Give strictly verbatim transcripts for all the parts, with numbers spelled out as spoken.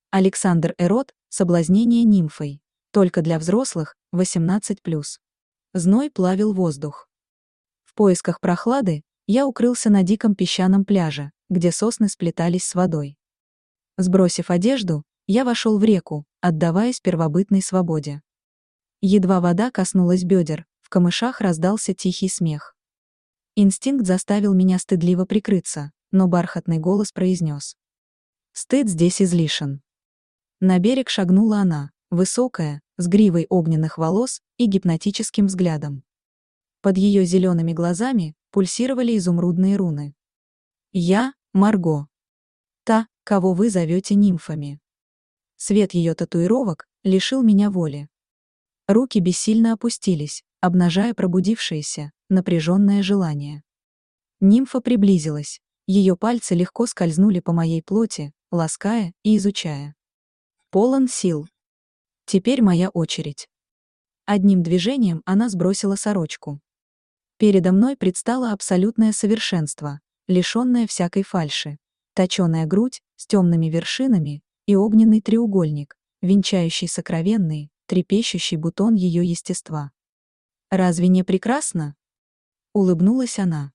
Александр Эрот, соблазнение нимфой. Только для взрослых, восемнадцать плюс. Зной плавил воздух. В поисках прохлады я укрылся на диком песчаном пляже, где сосны сплетались с водой. Сбросив одежду, я вошел в реку, отдаваясь первобытной свободе. Едва вода коснулась бедер, в камышах раздался тихий смех. Инстинкт заставил меня стыдливо прикрыться, но бархатный голос произнес: «Стыд здесь излишен». На берег шагнула она, высокая, с гривой огненных волос и гипнотическим взглядом. Под ее зелеными глазами пульсировали изумрудные руны. «Я — Марго. Та, кого вы зовете нимфами». Свет ее татуировок лишил меня воли. Руки бессильно опустились, обнажая пробудившееся, напряженное желание. Нимфа приблизилась, ее пальцы легко скользнули по моей плоти, лаская и изучая. Полон сил. Теперь моя очередь. Одним движением она сбросила сорочку. Передо мной предстало абсолютное совершенство, лишенное всякой фальши. Точёная грудь с темными вершинами и огненный треугольник, венчающий сокровенный, трепещущий бутон ее естества. «Разве не прекрасно?» — улыбнулась она.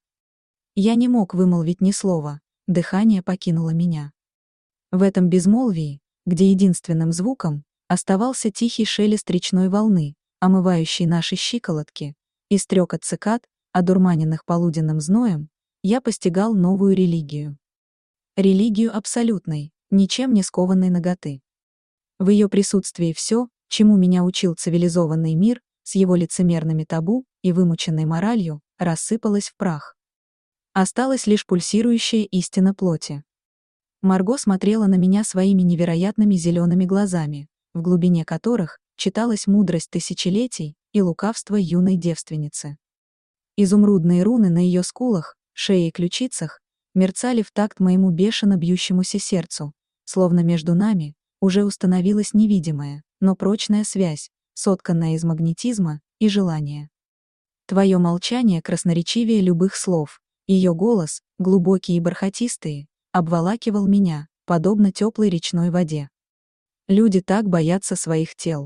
Я не мог вымолвить ни слова, дыхание покинуло меня. В этом безмолвии, где единственным звуком оставался тихий шелест речной волны, омывающий наши щиколотки, и стрекот цикад, одурманенных полуденным зноем, я постигал новую религию. Религию абсолютной, ничем не скованной наготы. В ее присутствии все, чему меня учил цивилизованный мир, с его лицемерными табу и вымученной моралью, рассыпалось в прах. Осталась лишь пульсирующая истина плоти. Марго смотрела на меня своими невероятными зелеными глазами, в глубине которых читалась мудрость тысячелетий и лукавство юной девственницы. Изумрудные руны на ее скулах, шее и ключицах мерцали в такт моему бешено бьющемуся сердцу, словно между нами уже установилась невидимая, но прочная связь, сотканная из магнетизма и желания. Твое молчание красноречивее любых слов, ее голос, глубокий и бархатистый, обволакивал меня, подобно теплой речной воде. Люди так боятся своих тел.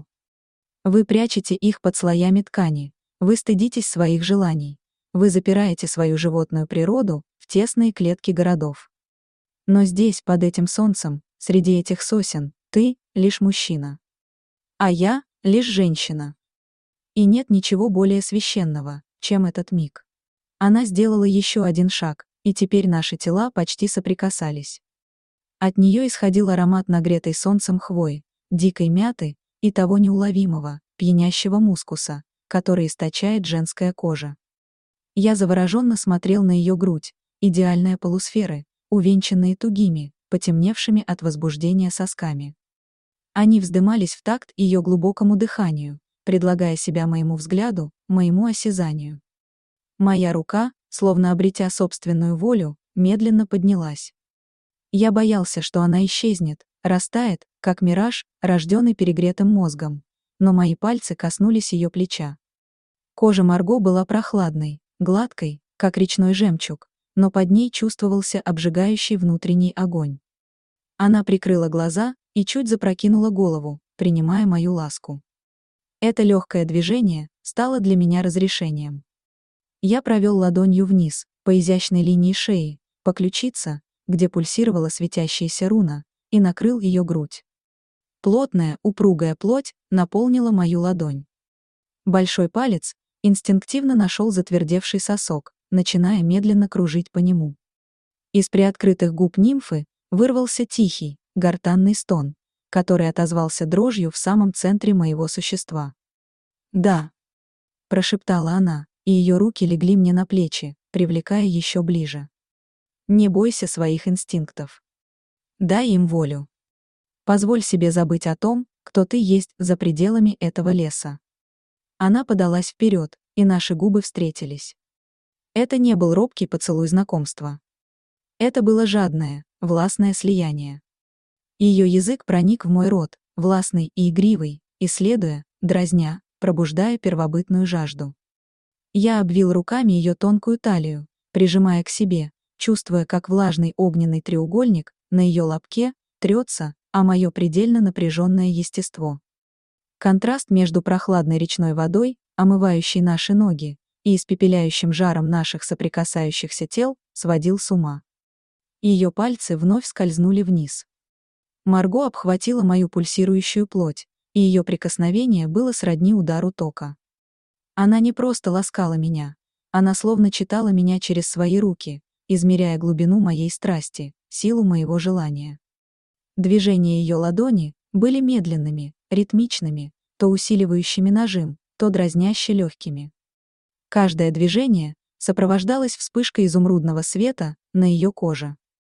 Вы прячете их под слоями ткани, вы стыдитесь своих желаний, вы запираете свою животную природу в тесные клетки городов. Но здесь, под этим солнцем, среди этих сосен, ты — лишь мужчина. А я — лишь женщина. И нет ничего более священного, чем этот миг. Она сделала еще один шаг, и теперь наши тела почти соприкасались. От нее исходил аромат нагретой солнцем хвои, дикой мяты и того неуловимого, пьянящего мускуса, который источает женская кожа. Я завороженно смотрел на ее грудь, идеальные полусферы, увенчанные тугими, потемневшими от возбуждения сосками. Они вздымались в такт ее глубокому дыханию, предлагая себя моему взгляду, моему осязанию. Моя рука, словно обретя собственную волю, медленно поднялась. Я боялся, что она исчезнет, растает, как мираж, рожденный перегретым мозгом, но мои пальцы коснулись ее плеча. Кожа Марго была прохладной, гладкой, как речной жемчуг, но под ней чувствовался обжигающий внутренний огонь. Она прикрыла глаза и чуть запрокинула голову, принимая мою ласку. Это легкое движение стало для меня разрешением. Я провел ладонью вниз, по изящной линии шеи, по ключице, где пульсировала светящаяся руна, и накрыл ее грудь. Плотная, упругая плоть наполнила мою ладонь. Большой палец инстинктивно нашел затвердевший сосок, начиная медленно кружить по нему. Из приоткрытых губ нимфы вырвался тихий, гортанный стон, который отозвался дрожью в самом центре моего существа. «Да», — прошептала она, и ее руки легли мне на плечи, привлекая еще ближе. «Не бойся своих инстинктов. Дай им волю. Позволь себе забыть о том, кто ты есть за пределами этого леса». Она подалась вперед, и наши губы встретились. Это не был робкий поцелуй знакомства. Это было жадное, властное слияние. Ее язык проник в мой рот, властный и игривый, исследуя, дразня, пробуждая первобытную жажду. Я обвил руками ее тонкую талию, прижимая к себе, чувствуя, как влажный огненный треугольник на ее лобке трется а мое предельно напряженное естество. Контраст между прохладной речной водой, омывающей наши ноги, и испепеляющим жаром наших соприкасающихся тел сводил с ума. Ее пальцы вновь скользнули вниз. Марго обхватила мою пульсирующую плоть, и ее прикосновение было сродни удару тока. Она не просто ласкала меня, она словно читала меня через свои руки, измеряя глубину моей страсти, силу моего желания. Движения ее ладони были медленными, ритмичными, то усиливающими нажим, то дразняще легкими. Каждое движение сопровождалось вспышкой изумрудного света на ее коже.